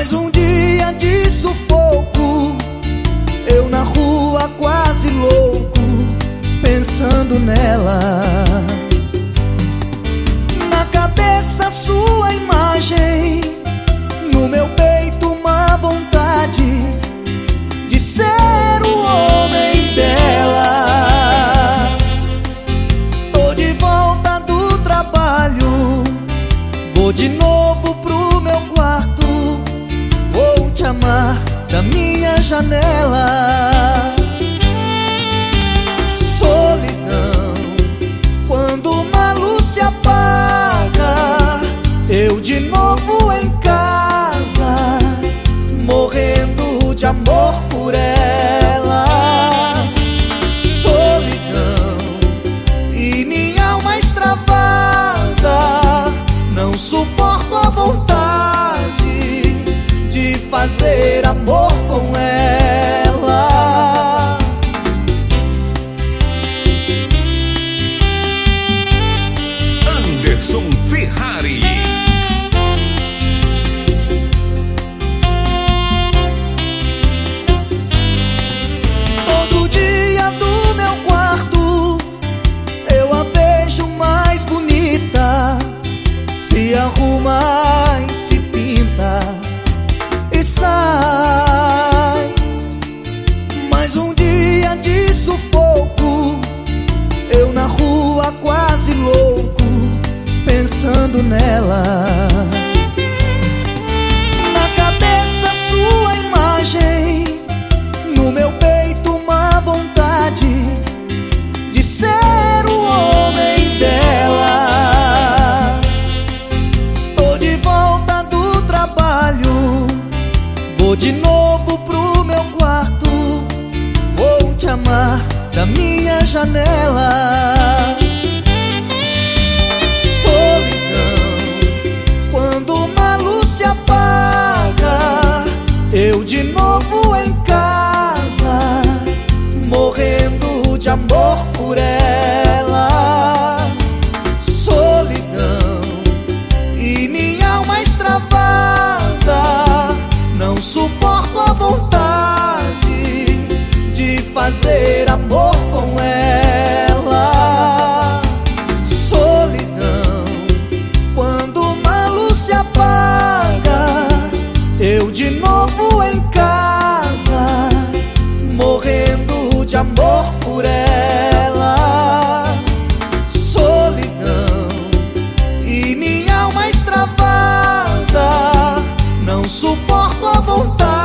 Mais um dia de sufoco, eu na rua quase louco, pensando nela. Na cabeça sua imagem, no meu peito uma vontade de ser o homem dela. Tô de volta do trabalho, vou de novo pro meu quarto, vou te amar da minha janela. Solidão, quando uma luz se apaga, eu de novo em casa, morrendo de amor por ela. Solidão, e minha alma extravasa, não suporto a vontade de fazer amor com ela. Anderson Ferrari. Todo dia do meu quarto eu a vejo mais bonita, se arruma e se pinta e sai. Mais um dia de sufoco, eu na rua quase louco, pensando nela. Na cabeça sua imagem, no meu peito uma vontade de ser o homem dela. Tô de volta do trabalho, vou de novo pro meu quarto, vou te amar da minha janela. Solidão, quando uma luz se apaga, eu de novo em casa, morrendo de amor por ela. Solidão, e minha alma extravasa, não suporto a vontade de fazer amor com ela. Solidão, quando uma luz se apaga, eu de novo em casa, morrendo de amor por ela. Solidão, e minha alma extravasa, não suporto a vontade